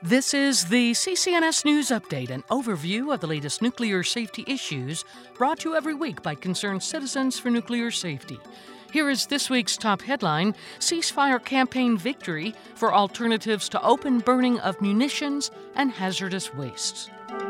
This is the CCNS News Update, an overview of the latest nuclear safety issues brought to you every week by concerned citizens for nuclear safety. Here is this week's top headline: Ceasefire Campaign Victory for Alternatives to Open Burning of Munitions and Hazardous Wastes.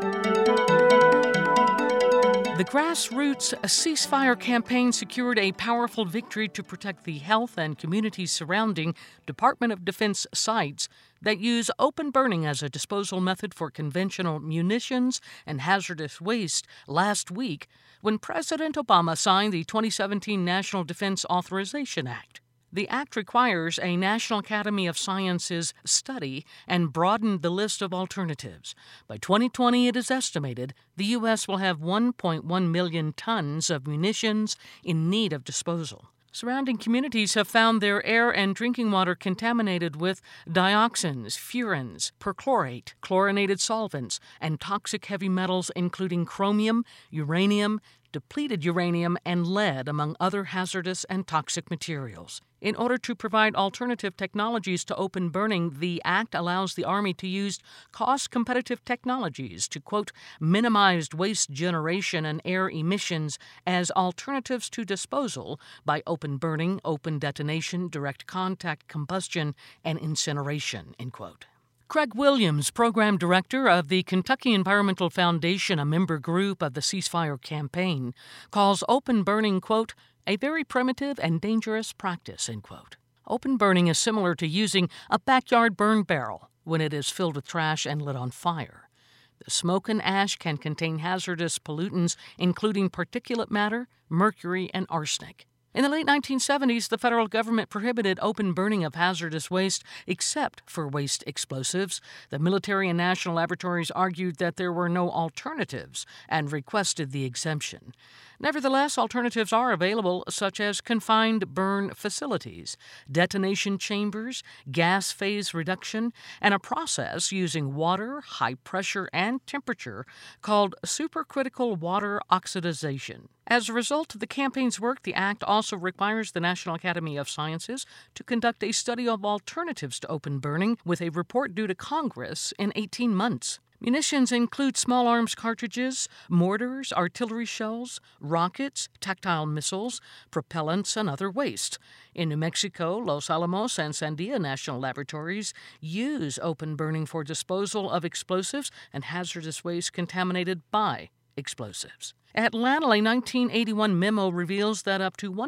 The grassroots ceasefire campaign secured a powerful victory to protect the health and communities surrounding Department of Defense sites that use open burning as a disposal method for conventional munitions and hazardous waste last week when President Obama signed the 2017 National Defense Authorization Act. The act requires a National Academy of Sciences study and broadened the list of alternatives. By 2020, it is estimated the U.S. will have 1.1 million tons of munitions in need of disposal. Surrounding communities have found their air and drinking water contaminated with dioxins, furans, perchlorate, chlorinated solvents, and toxic heavy metals including chromium, uranium, depleted uranium, and lead, among other hazardous and toxic materials. In order to provide alternative technologies to open burning, the Act allows the Army to use cost-competitive technologies to, quote, minimize waste generation and air emissions as alternatives to disposal by open burning, open detonation, direct contact combustion, and incineration, end quote. Craig Williams, program director of the Kentucky Environmental Foundation, a member group of the ceasefire campaign, calls open burning, quote, a very primitive and dangerous practice, end quote. Open burning is similar to using a backyard burn barrel when it is filled with trash and lit on fire. The smoke and ash can contain hazardous pollutants, including particulate matter, mercury, and arsenic. In the late 1970s, the federal government prohibited open burning of hazardous waste except for waste explosives. The military and national laboratories argued that there were no alternatives and requested the exemption. Nevertheless, alternatives are available, such as confined burn facilities, detonation chambers, gas phase reduction, and a process using water, high pressure, and temperature called supercritical water oxidization. As a result of the campaign's work, the Act also requires the National Academy of Sciences to conduct a study of alternatives to open burning, with a report due to Congress in 18 months. Munitions include small arms cartridges, mortars, artillery shells, rockets, tactile missiles, propellants, and other waste. In New Mexico, Los Alamos and Sandia National Laboratories use open burning for disposal of explosives and hazardous waste contaminated by explosives. At Langley, a 1981 memo reveals that up to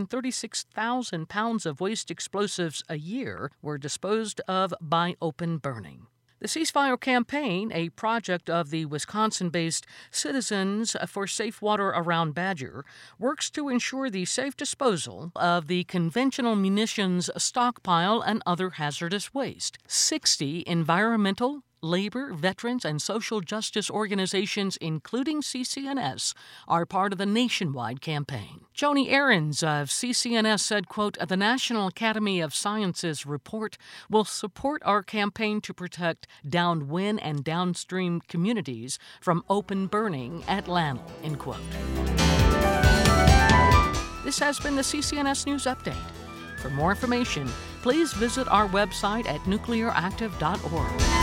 136,000 pounds of waste explosives a year were disposed of by open burning. The Ceasefire Campaign, a project of the Wisconsin-based Citizens for Safe Water Around Badger, works to ensure the safe disposal of the conventional munitions stockpile and other hazardous waste. 60 environmental, labor, veterans, and social justice organizations, including CCNS, are part of the nationwide campaign. Joni Ahrens of CCNS said, quote, the National Academy of Sciences report will support our campaign to protect downwind and downstream communities from open burning at Langley, end quote. This has been the CCNS News Update. For more information, please visit our website at nuclearactive.org.